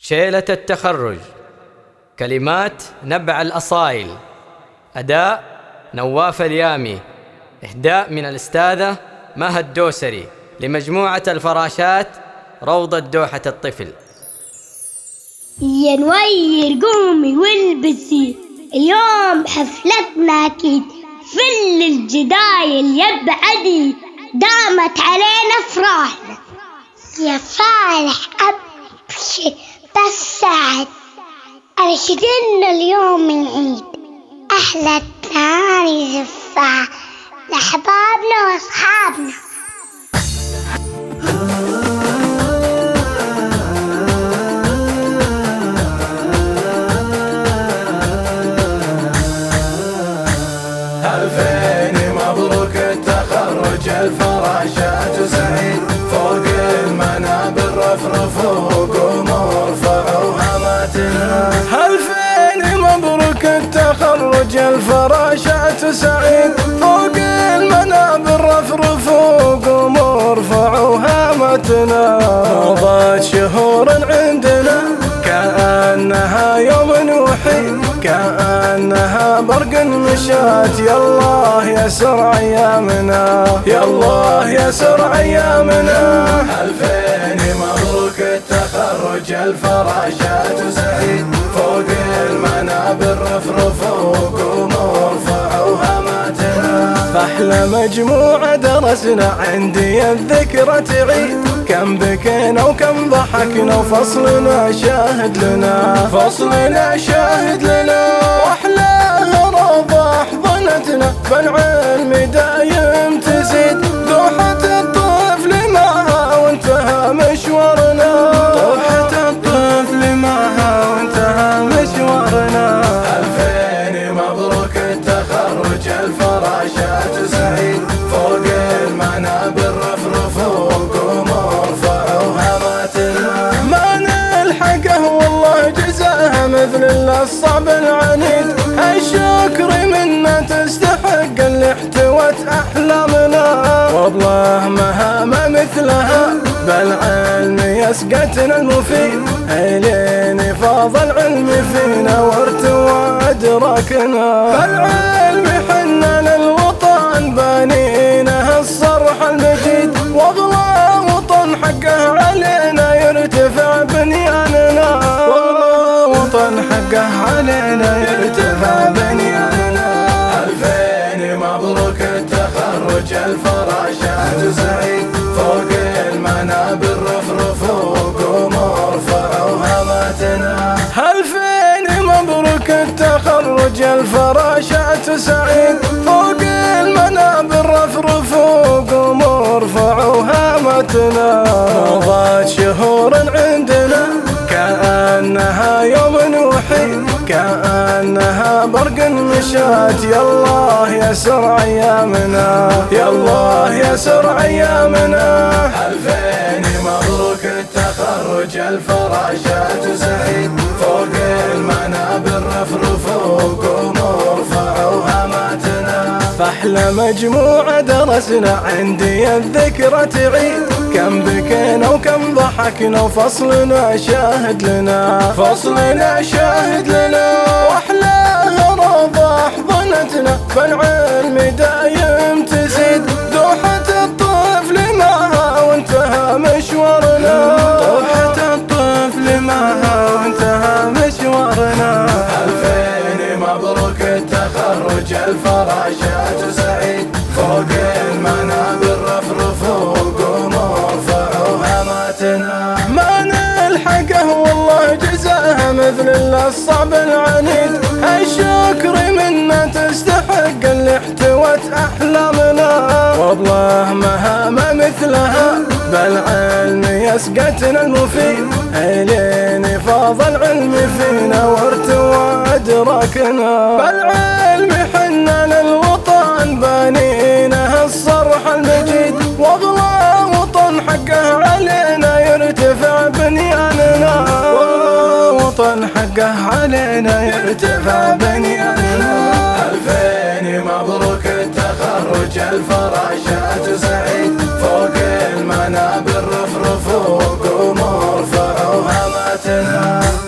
شيلة التخرج. كلمات نبع الأصايل. أداء نواف اليامي. إهداء من الأستاذة مها الدوسري لمجموعة الفراشات روضة دوحة الطفل. يا نوير قومي والبسي، اليوم حفلتنا أكيد. فل الجدايل يبعدي، دامت علينا فرحنا. يا فالح أبشر بس سعد، أرشدنا اليوم العيد. أحلى التهاني زفاف لأحبابنا وأصحابنا. ألفين مبروك التخرج، الفراشات سعيد. فوق المنابر رفرفوا قوموا ارفعوا هاماتنا. ألفين مبروك التخرج، الفراشات سعيد. فوق المنابر رفرفوا قوموا ارفعوا هاماتنا. مضت شهور عندنا كأنها يوم وحيد، كأنها برق مشات. يالله يسر أيامنا، يالله يسر أيامنا. ألفين مبروك التخرج، الفراشات سعيد. فوق المنابر رفرفوا قوموا ارفعوا هاماتنا. فأحلى مجموعة درسنا عندي الذكرى تعيد. كم بكينا وكم ضحكنا وفصلنا شاهد لنا، فصلنا شاهد لنا. واحلاها روضة حضنتنا بالعلم دايم تزيد. دوحة الطفل معها وانتهى مشوارنا، دوحة الطفل معها وانتهى مشوارنا. ألفين مبروك التخرج، الفراشات سعيد. فوق المنابر رفرفوا قوموا ارفعوا هاماتنا. ما نلحقه والله جزاها مثل الصعب العنيد. الشكر منا تستحق اللي احتوت احلامنا. والله مهما مثلها بالعلم يسقتنا المفيد. الين فاض العلم فينا وارتوى ادراكنا. بالعلم حنا للوطن بانينا الصرح المجيد. واغلى وطن حقه علينا يرتفع بنياننا، واغلى وطن حقه علينا يرتفع بنياننا. ألفين مبروك التخرج، الفراشات سعيد. فوق المنابر رفرفوا قوموا ارفعوا هاماتنا. ألفين مبروك التخرج، الفراشات سعيد. فوق المنابر رفرفوا قوموا ارفعوا هاماتنا. مضت شهور عندنا كأنها يوم وحيد، كأنها برق مشات. يالله يسر أيامنا، يالله يسر أيامنا. ألفين مبروك التخرج، الفراشات سعيد. فوق المنابر رفرفوا قوموا ارفعوا هاماتنا. فأحلى مجموعة درسنا عندي الذكرى تعيد. كم بكينا وكم ضحكنا وفصلنا شاهد لنا، فصلنا شاهد لنا. واحلاها روضة حضنتنا بالعلم دايم تزيد. دوحة الطفل معها وانتهى مشوارنا، دوحة الطفل معها وانتهى مشوارنا. ألفين مبروك التخرج، الفراشات سعيد. فوق المنابر رفرفوا قوموا ارفعوا هاماتنا. ما نلحقه والله جزاها مثل الصعب العنيد. الشكر منا تستحق اللي احتوت احلامنا. والله مهما مثلها بالعلم يسقتنا المفيد. الين فاض العلم فينا وارتوى ادراكنا. بالعلم حنا للوطن بانينا الصرح المجيد. واغلى وطن حقه علينا يرتفع بنياننا، وطن حقه علينا يرتفع بنياننا. ألفين مبروك التخرج، الفراشات سعيد. فوق المنابر رفرفوا قوموا ارفعوا هاماتنا. فرحتنا.